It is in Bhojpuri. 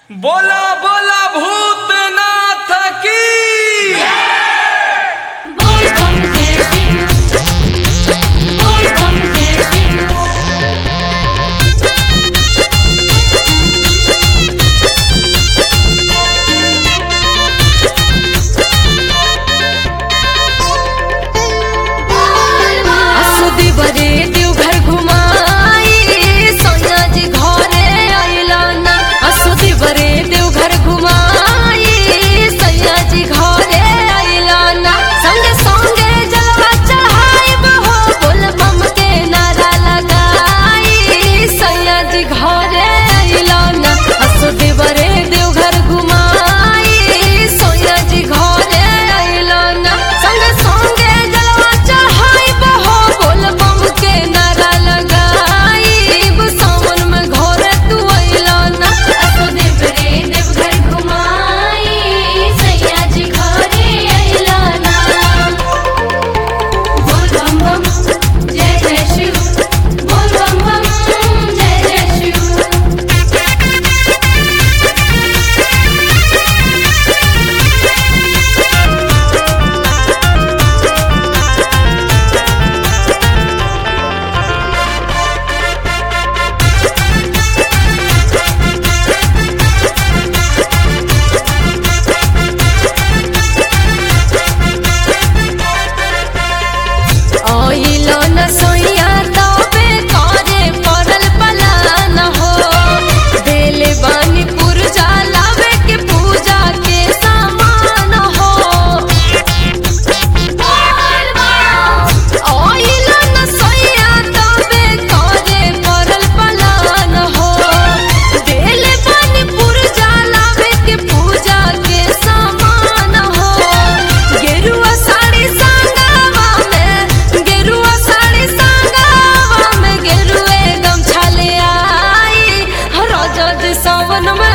बोला बोला भूतनाथ की बरे देवघर घुमाई सोनिया जी घरे आइला ना असुदी बरे देवघर घुमाई सोनिया जी घरे आइला ना संगे संगे जलवा चढ़ाई बहो बोल बम के नारा लगाई सोनिया जी घरे आइला ना असुदी बरे देवघर घुमाई सोनिया जी घरे आइला ना संगे संगे जलवा चढ़ाई बहो बोल बम के नारा लगाई सावन में घरे तू आइला ना असुदी बरे देवघर घुमाई सैया जी घरे आइला ना बोल बम बम जय जय शिव बोल बम बम जय जय शिव आइला न सोइया तबे करे पड़ल पलान हो देले बानी पुरजा लावे के पूजा के सामान हो आइला न सोइया तबे करे पड़ल पलान हो देले बानी पुरजा लावे के पूजा के सामान हो गेरुआ साड़ी संगवा में गेरुआ साड़ी संगवा में गेरुए गमछा ले आई राजा जी सावन में